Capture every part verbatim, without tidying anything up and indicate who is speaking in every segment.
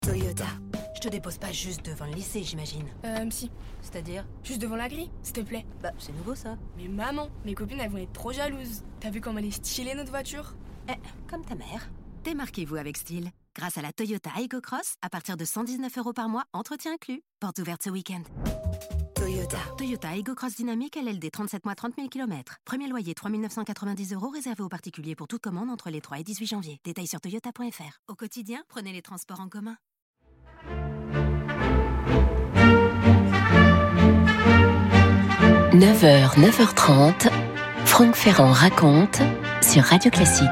Speaker 1: Toyota. Je te dépose pas juste devant le lycée, j'imagine.
Speaker 2: Euh, si.
Speaker 1: C'est-à-dire ?
Speaker 2: Juste devant la grille, s'il te plaît.
Speaker 1: Bah, c'est nouveau ça.
Speaker 2: Mais maman, mes copines elles vont être trop jalouses. T'as vu comme elle est stylée notre voiture ?
Speaker 1: Eh, comme ta mère.
Speaker 3: Démarquez-vous avec style. Grâce à la Toyota Aygo Cross, à partir de cent dix-neuf euros par mois, entretien inclus. Porte ouverte ce week-end.
Speaker 1: Toyota.
Speaker 3: Toyota Aygo Cross Dynamique L L D, trente-sept mois, trente mille kilomètres. Premier loyer trois mille neuf cent quatre-vingt-dix euros réservé aux particuliers pour toute commande entre les trois et dix-huit janvier. Détails sur toyota point f r. Au quotidien, prenez les transports en commun.
Speaker 4: neuf heures, neuf heures trente, Franck Ferrand raconte sur Radio Classique.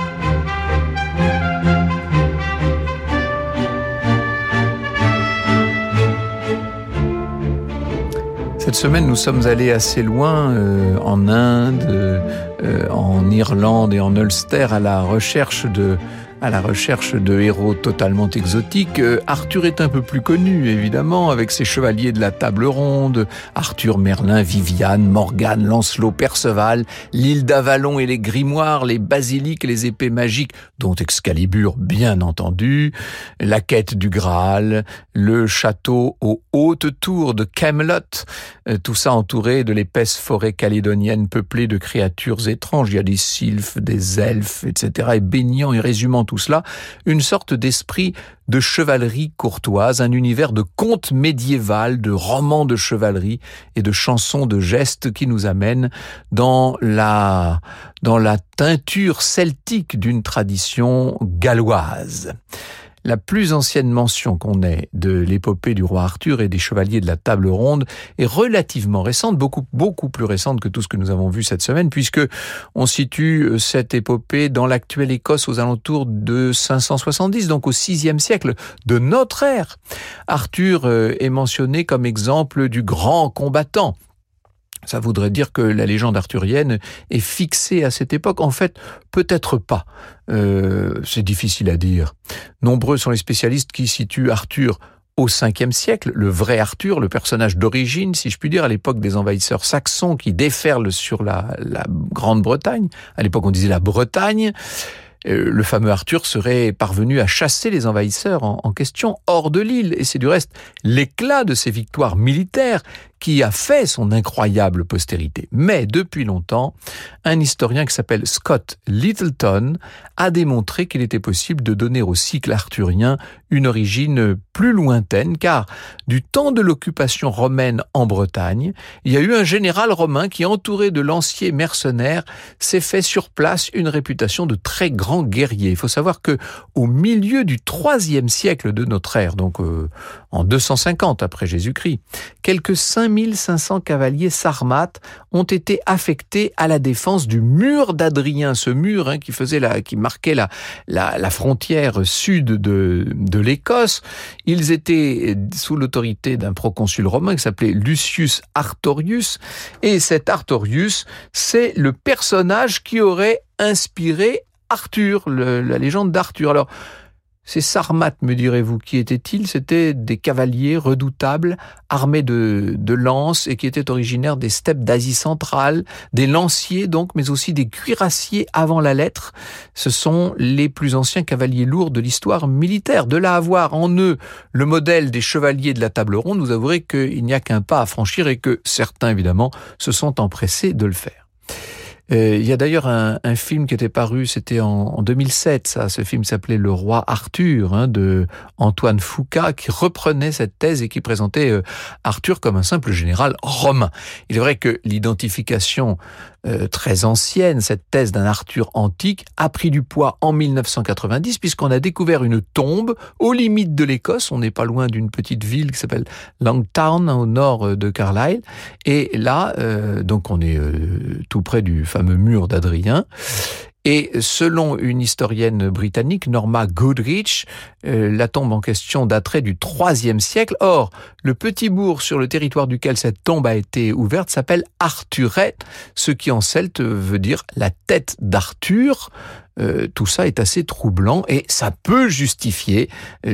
Speaker 5: Cette semaine, nous sommes allés assez loin, euh, en Inde, euh, en Irlande et en Ulster, à la recherche de, à la recherche de héros totalement exotiques. Euh, Arthur est un peu plus connu, évidemment, avec ses chevaliers de la table ronde, Arthur, Merlin, Viviane, Morgane, Lancelot, Perceval, l'île d'Avalon et les grimoires, les basiliques et les épées magiques, dont Excalibur, bien entendu, la quête du Graal, le château aux hautes tours de Camelot, euh, tout ça entouré de l'épaisse forêt calédonienne peuplée de créatures étranges. Il y a des sylphes, des elfes, et cetera, et baignant et résumant tout cela, une sorte d'esprit de chevalerie courtoise, un univers de contes médiéval, de romans de chevalerie et de chansons de gestes qui nous amènent dans la, dans la teinture celtique d'une tradition galloise. La plus ancienne mention qu'on ait de l'épopée du roi Arthur et des chevaliers de la table ronde est relativement récente, beaucoup, beaucoup plus récente que tout ce que nous avons vu cette semaine, puisque on situe cette épopée dans l'actuelle Écosse aux alentours de cinq cent soixante-dix, donc au sixième siècle de notre ère. Arthur est mentionné comme exemple du grand combattant. Ça voudrait dire que la légende arthurienne est fixée à cette époque. En fait, peut-être pas. Euh, c'est difficile à dire. Nombreux sont les spécialistes qui situent Arthur au cinquième siècle, le vrai Arthur, le personnage d'origine, si je puis dire, à l'époque des envahisseurs saxons qui déferlent sur la, la Grande-Bretagne. À l'époque, on disait la Bretagne. Le fameux Arthur serait parvenu à chasser les envahisseurs en, en question hors de l'île. Et c'est du reste l'éclat de ses victoires militaires qui a fait son incroyable postérité. Mais depuis longtemps, un historien qui s'appelle Scott Littleton a démontré qu'il était possible de donner au cycle arthurien une origine plus lointaine, car du temps de l'occupation romaine en Bretagne, il y a eu un général romain qui, entouré de lanciers mercenaires, s'est fait sur place une réputation de très grand guerrier. Il faut savoir que au milieu du troisième siècle de notre ère, donc euh, en deux cent cinquante après Jésus-Christ, quelques cinq mille cinq cents cavaliers sarmates ont été affectés à la défense du mur d'Adrien, ce mur hein, qui faisait la, qui marquait la, la, la frontière sud de, de l'Écosse. Ils étaient sous l'autorité d'un proconsul romain qui s'appelait Lucius Artorius, et cet Artorius, c'est le personnage qui aurait inspiré Arthur, le, la légende d'Arthur. Alors, ces Sarmates, me direz-vous, qui étaient-ils ? C'étaient des cavaliers redoutables, armés de, de lances et qui étaient originaires des steppes d'Asie centrale, des lanciers donc, mais aussi des cuirassiers avant la lettre. Ce sont les plus anciens cavaliers lourds de l'histoire militaire. De là à voir en eux le modèle des chevaliers de la table ronde, vous avouerez qu'il n'y a qu'un pas à franchir et que certains, évidemment, se sont empressés de le faire. Euh, il y a d'ailleurs un, un film qui était paru, c'était en, en deux mille sept, ça. Ce film s'appelait Le Roi Arthur, hein, de Antoine Foucault, qui reprenait cette thèse et qui présentait euh, Arthur comme un simple général romain. Il est vrai que l'identification euh, très ancienne, cette thèse d'un Arthur antique, a pris du poids en mille neuf cent quatre-vingt-dix, puisqu'on a découvert une tombe aux limites de l'Écosse. On n'est pas loin d'une petite ville qui s'appelle Langtown, au nord de Carlisle. Et là, euh, donc on est euh, tout près du fameux mur d'Adrien. Et selon une historienne britannique, Norma Goodrich, euh, la tombe en question daterait du troisième siècle. Or, le petit bourg sur le territoire duquel cette tombe a été ouverte s'appelle Arthuret, ce qui en celte veut dire la tête d'Arthur. Euh, tout ça est assez troublant et ça peut justifier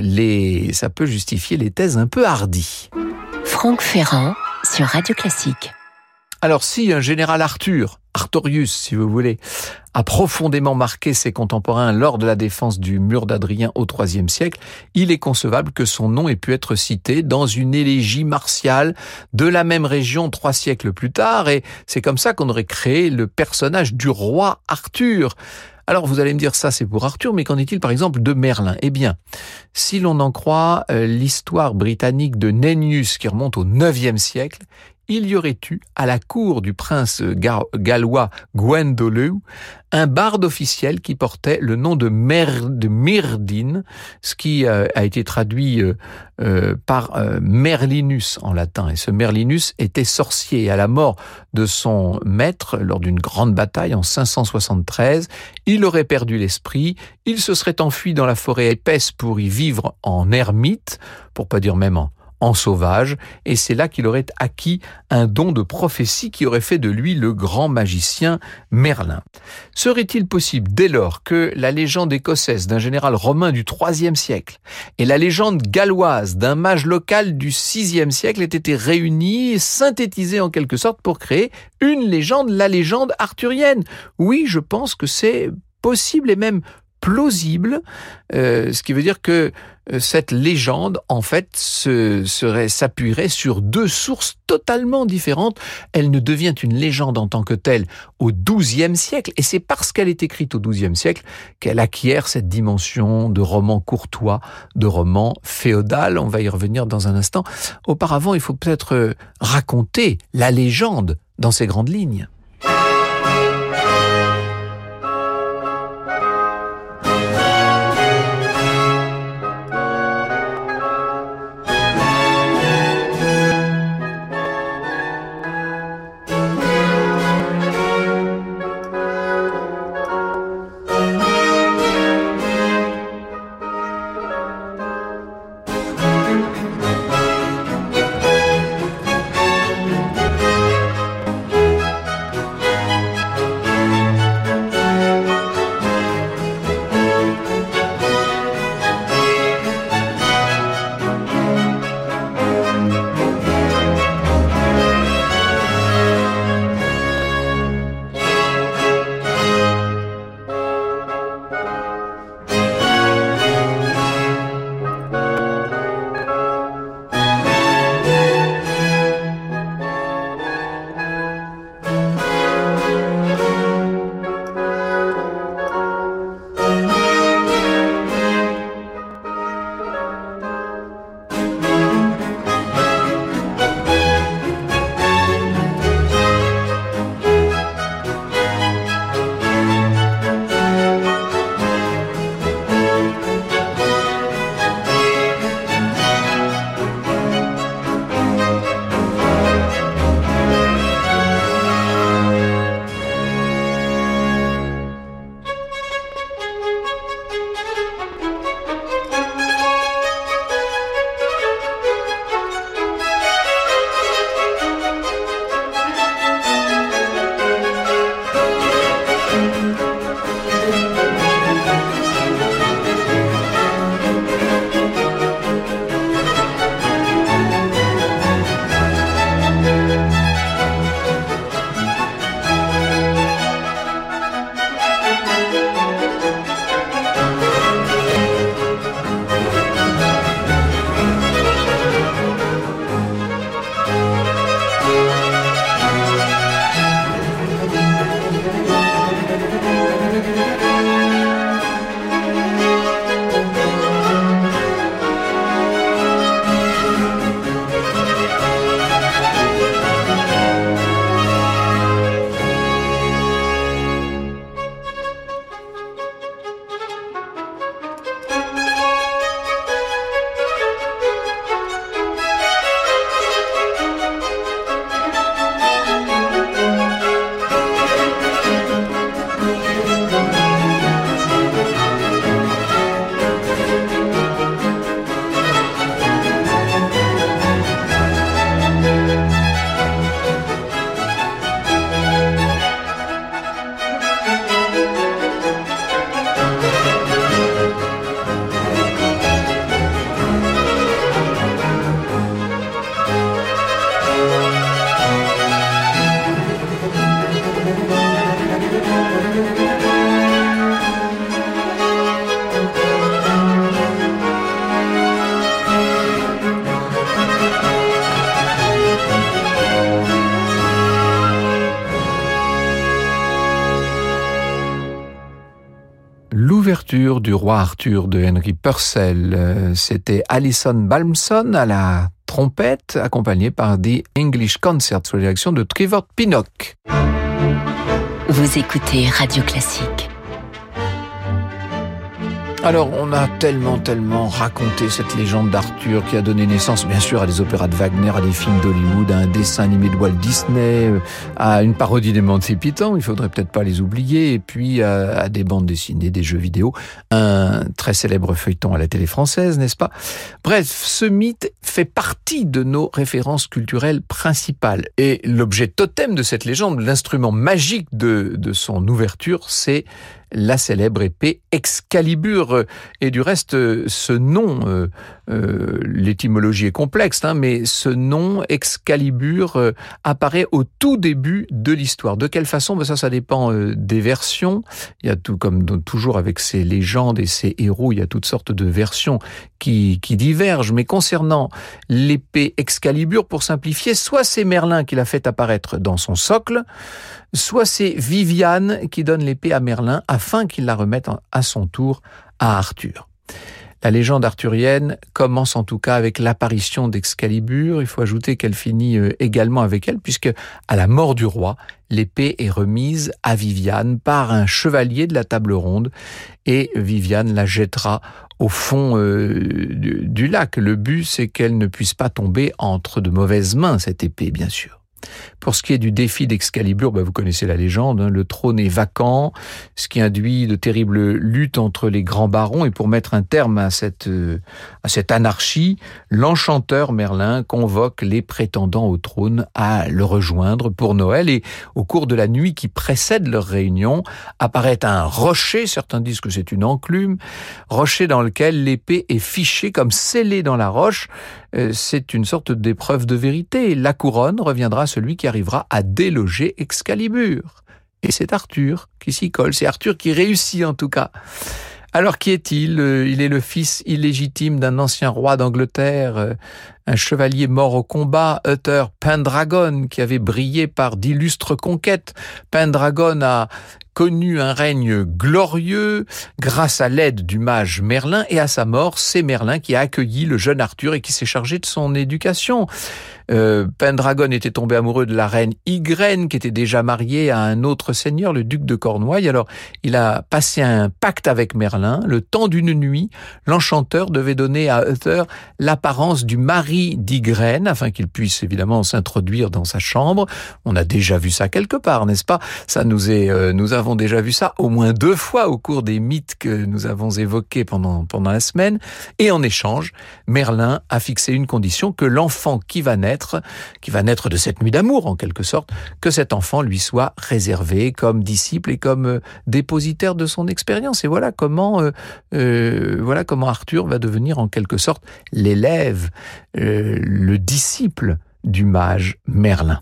Speaker 5: les, ça peut justifier les thèses un peu hardies.
Speaker 4: Franck Ferrand sur Radio Classique.
Speaker 5: Alors si un général Arthur Artorius, si vous voulez, a profondément marqué ses contemporains lors de la défense du mur d'Adrien au troisième siècle, il est concevable que son nom ait pu être cité dans une élégie martiale de la même région trois siècles plus tard, et c'est comme ça qu'on aurait créé le personnage du roi Arthur. Alors vous allez me dire, ça c'est pour Arthur, mais qu'en est-il par exemple de Merlin ? Eh bien, si l'on en croit euh, l'histoire britannique de Nennius qui remonte au neuvième siècle, il y aurait eu, à la cour du prince ga- gallois Gwendolew, un barde officiel qui portait le nom de, Mer- de Myrdin, ce qui euh, a été traduit euh, euh, par euh, Merlinus en latin. Et ce Merlinus était sorcier. Et à la mort de son maître, lors d'une grande bataille en cinq cent soixante-treize, il aurait perdu l'esprit, il se serait enfui dans la forêt épaisse pour y vivre en ermite, pour pas dire même en en sauvage, et c'est là qu'il aurait acquis un don de prophétie qui aurait fait de lui le grand magicien Merlin. Serait-il possible, dès lors que la légende écossaise d'un général romain du troisième siècle et la légende galloise d'un mage local du sixième siècle aient été réunies et synthétisées en quelque sorte pour créer une légende, la légende arthurienne ? Oui, je pense que c'est possible et même plausible, euh, ce qui veut dire que euh, cette légende, en fait, se, serait, s'appuierait sur deux sources totalement différentes. Elle ne devient une légende en tant que telle au douzième siècle, et c'est parce qu'elle est écrite au douzième siècle qu'elle acquiert cette dimension de roman courtois, de roman féodal. On va y revenir dans un instant. Auparavant, il faut peut-être raconter la légende dans ses grandes lignes. Arthur du roi Arthur de Henry Purcell. C'était Alison Balmson à la trompette, accompagnée par The English Concert sous la direction de Trevor Pinnock.
Speaker 4: Vous écoutez Radio Classique.
Speaker 5: Alors, on a tellement, tellement raconté cette légende d'Arthur qui a donné naissance, bien sûr, à des opéras de Wagner, à des films d'Hollywood, à un dessin animé de Walt Disney, à une parodie des Monty Python, il faudrait peut-être pas les oublier, et puis à, à des bandes dessinées, des jeux vidéo, un très célèbre feuilleton à la télé française, n'est-ce pas? Bref, ce mythe fait partie de nos références culturelles principales. Et l'objet totem de cette légende, l'instrument magique de, de son ouverture, c'est la célèbre épée Excalibur. Et du reste, ce nom, euh, euh, l'étymologie est complexe, hein, mais ce nom Excalibur euh, apparaît au tout début de l'histoire. De quelle façon? Ben ça, ça dépend euh, des versions. Il y a tout, comme toujours avec ces légendes et ces héros, il y a toutes sortes de versions qui, qui divergent. Mais concernant l'épée Excalibur, pour simplifier, soit c'est Merlin qui l'a fait apparaître dans son socle, soit c'est Viviane qui donne l'épée à Merlin afin qu'il la remette à son tour à Arthur. La légende arthurienne commence en tout cas avec l'apparition d'Excalibur. Il faut ajouter qu'elle finit également avec elle, puisque à la mort du roi, l'épée est remise à Viviane par un chevalier de la table ronde, et Viviane la jettera au fond euh, du, du lac. Le but, c'est qu'elle ne puisse pas tomber entre de mauvaises mains, cette épée, bien sûr. Pour ce qui est du défi d'Excalibur, bah vous connaissez la légende, hein, le trône est vacant, ce qui induit de terribles luttes entre les grands barons, et pour mettre un terme à cette, euh, à cette anarchie, l'enchanteur Merlin convoque les prétendants au trône à le rejoindre pour Noël, et au cours de la nuit qui précède leur réunion, apparaît un rocher, certains disent que c'est une enclume, rocher dans lequel l'épée est fichée comme scellée dans la roche. Euh, c'est une sorte d'épreuve de vérité. La couronne reviendra à celui qui arrivera à déloger Excalibur. Et c'est Arthur qui s'y colle. C'est Arthur qui réussit en tout cas. Alors qui est-il? Il est le fils illégitime d'un ancien roi d'Angleterre, un chevalier mort au combat, Uther Pendragon, qui avait brillé par d'illustres conquêtes. Pendragon a connu un règne glorieux grâce à l'aide du mage Merlin, et à sa mort, c'est Merlin qui a accueilli le jeune Arthur et qui s'est chargé de son éducation. Euh, Pendragon était tombé amoureux de la reine Ygraine, qui était déjà mariée à un autre seigneur, le duc de Cornouailles. Alors, il a passé un pacte avec Merlin. Le temps d'une nuit, l'enchanteur devait donner à Uther l'apparence du mari d'Ygraine, afin qu'il puisse évidemment s'introduire dans sa chambre. On a déjà vu ça quelque part, n'est-ce pas? Ça nous est, euh, nous avons déjà vu ça au moins deux fois au cours des mythes que nous avons évoqués pendant, pendant la semaine. Et en échange, Merlin a fixé une condition: que l'enfant qui va naître qui va naître de cette nuit d'amour, en quelque sorte, que cet enfant lui soit réservé comme disciple et comme euh, dépositaire de son expérience. Et voilà comment, euh, euh, voilà comment Arthur va devenir en quelque sorte l'élève, euh, le disciple du mage Merlin.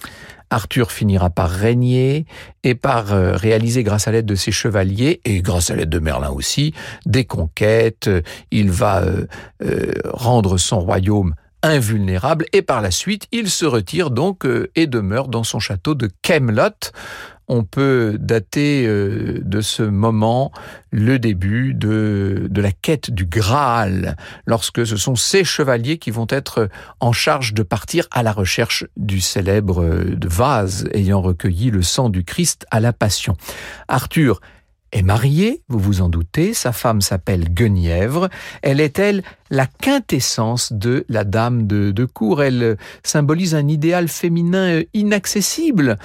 Speaker 5: Arthur finira par régner et par euh, réaliser, grâce à l'aide de ses chevaliers, et grâce à l'aide de Merlin aussi, des conquêtes. Il va euh, euh, rendre son royaume invulnérable, et par la suite, il se retire donc euh, et demeure dans son château de Camelot. On peut dater euh, de ce moment le début de, de la quête du Graal, lorsque ce sont ces chevaliers qui vont être en charge de partir à la recherche du célèbre euh, vase ayant recueilli le sang du Christ à la Passion. Arthur est marié, vous vous en doutez, sa femme s'appelle Guenièvre. Elle est, elle, la quintessence de la dame de, de cour. Elle symbolise un idéal féminin inaccessible.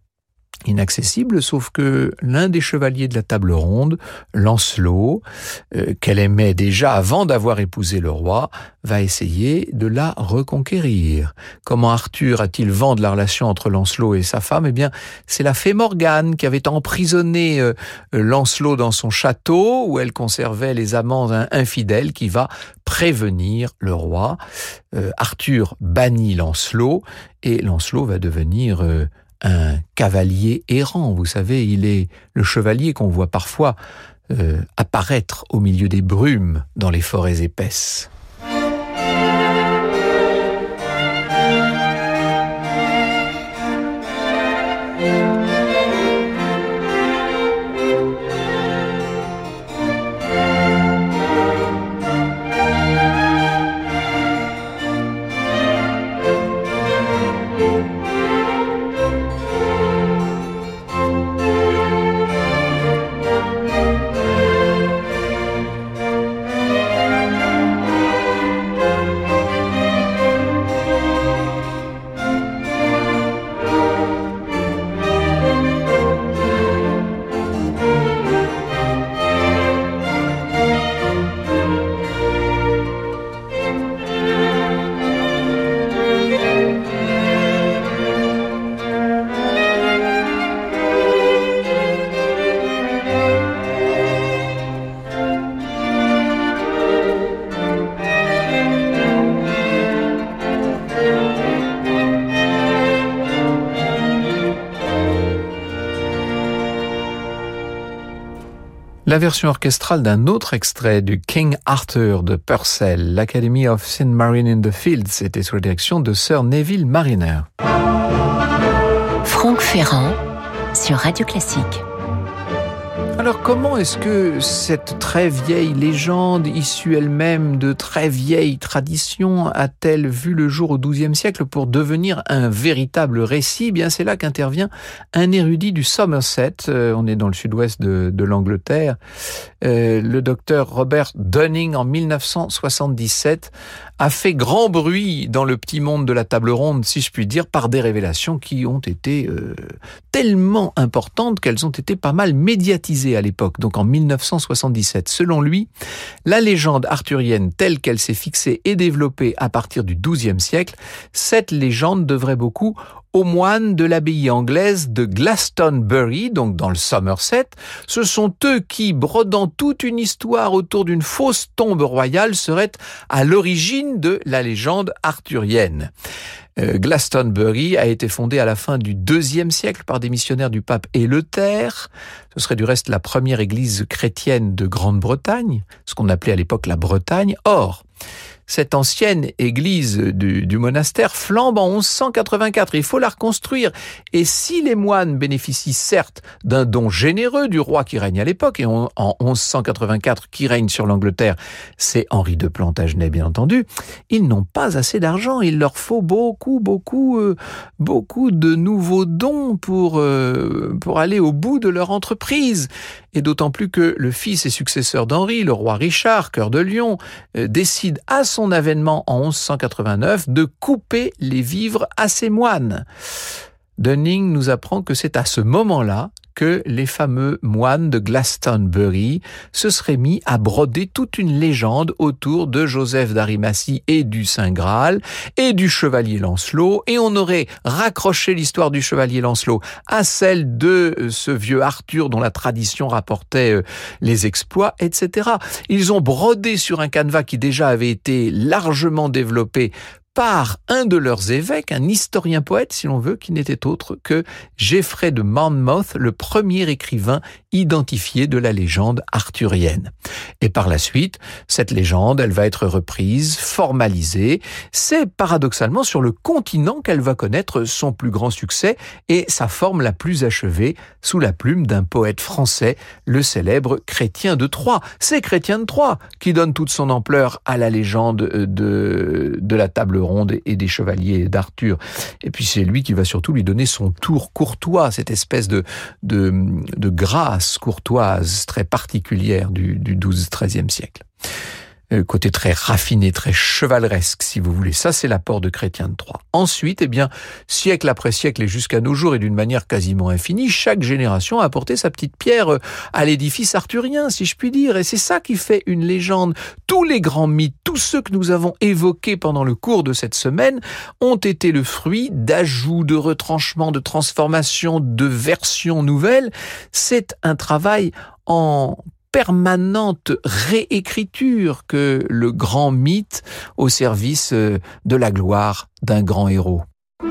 Speaker 5: Inaccessible, sauf que l'un des chevaliers de la table ronde, Lancelot, euh, qu'elle aimait déjà avant d'avoir épousé le roi, va essayer de la reconquérir. Comment Arthur a-t-il vendre la relation entre Lancelot et sa femme? Eh bien, c'est la fée Morgane qui avait emprisonné euh, Lancelot dans son château, où elle conservait les amants infidèles, qui va prévenir le roi. Euh, Arthur bannit Lancelot, et Lancelot va devenir euh, un cavalier errant. Vous savez, il est le chevalier qu'on voit parfois euh, apparaître au milieu des brumes dans les forêts épaisses. La version orchestrale d'un autre extrait du King Arthur de Purcell, l'Academy of Saint Martin in the Fields, était sous la direction de Sir Neville Marriner.
Speaker 4: Franck Ferrand sur Radio Classique.
Speaker 5: Alors comment est-ce que cette très vieille légende, issue elle-même de très vieilles traditions, a-t-elle vu le jour au douzième siècle pour devenir un véritable récit ? Eh bien, c'est là qu'intervient un érudit du Somerset, euh, on est dans le sud-ouest de, de l'Angleterre, euh, le docteur Robert Dunning, en mille neuf cent soixante-dix-sept, a fait grand bruit dans le petit monde de la table ronde, si je puis dire, par des révélations qui ont été euh, tellement importantes qu'elles ont été pas mal médiatisées à l'époque, donc en mille neuf cent soixante-dix-sept. Selon lui, la légende arthurienne telle qu'elle s'est fixée et développée à partir du douzième siècle, cette légende devrait beaucoup aux moines de l'abbaye anglaise de Glastonbury, donc dans le Somerset. Ce sont eux qui, brodant toute une histoire autour d'une fausse tombe royale, seraient à l'origine de la légende arthurienne. Euh, Glastonbury a été fondé à la fin du deuxième siècle par des missionnaires du pape Éleuther. Ce serait du reste la première église chrétienne de Grande-Bretagne, ce qu'on appelait à l'époque la Bretagne. Or, cette ancienne église du, du monastère flambe en onze cent quatre-vingt-quatre. Il faut la reconstruire. Et si les moines bénéficient certes d'un don généreux du roi qui règne à l'époque, et on, en onze cent quatre-vingt-quatre, qui règne sur l'Angleterre, c'est Henri de Plantagenet, bien entendu, ils n'ont pas assez d'argent. Il leur faut beaucoup, beaucoup, euh, beaucoup de nouveaux dons pour, euh, pour aller au bout de leur entreprise. Et d'autant plus que le fils et successeur d'Henri, le roi Richard, cœur de lion, euh, décide à son avènement en onze cent quatre-vingt-neuf de couper les vivres à ses moines. Dunning nous apprend que c'est à ce moment-là que les fameux moines de Glastonbury se seraient mis à broder toute une légende autour de Joseph d'Arimathie et du Saint Graal et du chevalier Lancelot, et on aurait raccroché l'histoire du chevalier Lancelot à celle de ce vieux Arthur dont la tradition rapportait les exploits, et cetera. Ils ont brodé sur un canevas qui déjà avait été largement développé par un de leurs évêques, un historien-poète, si l'on veut, qui n'était autre que Geoffrey de Monmouth, le premier écrivain identifié de la légende arthurienne. Et par la suite, cette légende, elle va être reprise, formalisée. C'est paradoxalement sur le continent qu'elle va connaître son plus grand succès et sa forme la plus achevée sous la plume d'un poète français, le célèbre Chrétien de Troyes. C'est Chrétien de Troyes qui donne toute son ampleur à la légende de, de la table ronde et des chevaliers d'Arthur. Et puis c'est lui qui va surtout lui donner son tour courtois, cette espèce de, de, de grâce courtoise très particulière du, du douzième treizième siècle. Côté très raffiné, très chevaleresque, si vous voulez. Ça, c'est l'apport de Chrétien de Troyes. Ensuite, eh bien, siècle après siècle et jusqu'à nos jours, et d'une manière quasiment infinie, chaque génération a apporté sa petite pierre à l'édifice arthurien, si je puis dire. Et c'est ça qui fait une légende. Tous les grands mythes, tous ceux que nous avons évoqués pendant le cours de cette semaine, ont été le fruit d'ajouts, de retranchements, de transformations, de versions nouvelles. C'est un travail en permanente réécriture que le grand mythe au service de la gloire d'un grand héros.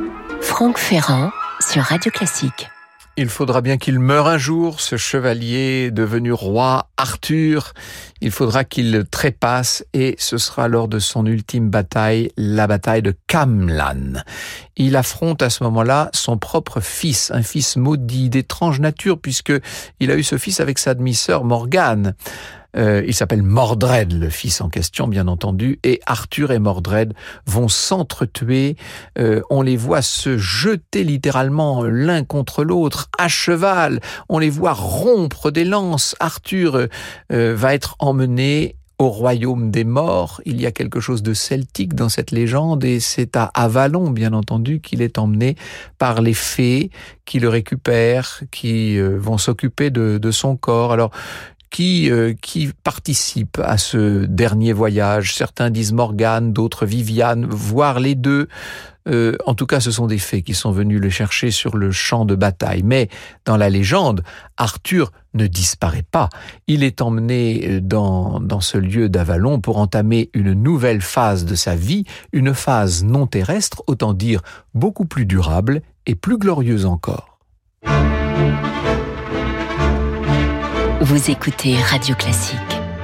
Speaker 4: Franck Ferrand sur Radio Classique.
Speaker 5: Il faudra bien qu'il meure un jour, ce chevalier devenu roi Arthur. Il faudra qu'il trépasse et ce sera lors de son ultime bataille, la bataille de Camlan. Il affronte à ce moment-là son propre fils, un fils maudit d'étrange nature puisque il a eu ce fils avec sa demi-sœur Morgane. Euh, il s'appelle Mordred, le fils en question, bien entendu, et Arthur et Mordred vont s'entretuer. Euh, on les voit se jeter littéralement l'un contre l'autre à cheval. On les voit rompre des lances. Arthur euh, va être emmené au royaume des morts. Il y a quelque chose de celtique dans cette légende et c'est à Avalon, bien entendu, qu'il est emmené par les fées qui le récupèrent, qui euh, vont s'occuper de, de son corps. Alors, qui euh, qui participent à ce dernier voyage. Certains disent Morgane, d'autres Viviane, voire les deux. Euh, en tout cas, ce sont des fées qui sont venus le chercher sur le champ de bataille. Mais dans la légende, Arthur ne disparaît pas. Il est emmené dans, dans ce lieu d'Avalon pour entamer une nouvelle phase de sa vie, une phase non terrestre, autant dire beaucoup plus durable et plus glorieuse encore.
Speaker 4: Vous écoutez Radio Classique.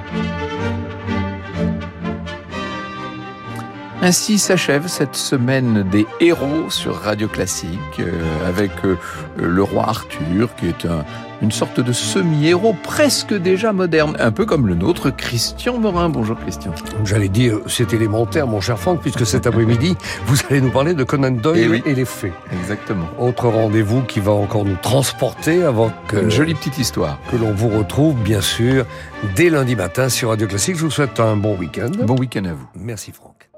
Speaker 5: Ainsi s'achève cette semaine des héros sur Radio Classique, euh, avec euh, le roi Arthur, qui est un, une sorte de semi-héros presque déjà moderne, un peu comme le nôtre, Christian Morin. Bonjour Christian.
Speaker 6: J'allais dire, c'est élémentaire, mon cher Franck, puisque cet après-midi, vous allez nous parler de Conan Doyle
Speaker 5: et, oui.
Speaker 6: et les fées.
Speaker 5: Exactement.
Speaker 6: Autre rendez-vous qui va encore nous transporter avant que...
Speaker 5: Une jolie petite histoire.
Speaker 6: Que l'on vous retrouve, bien sûr, dès lundi matin sur Radio Classique. Je vous souhaite un bon week-end.
Speaker 5: Bon week-end à vous.
Speaker 6: Merci Franck.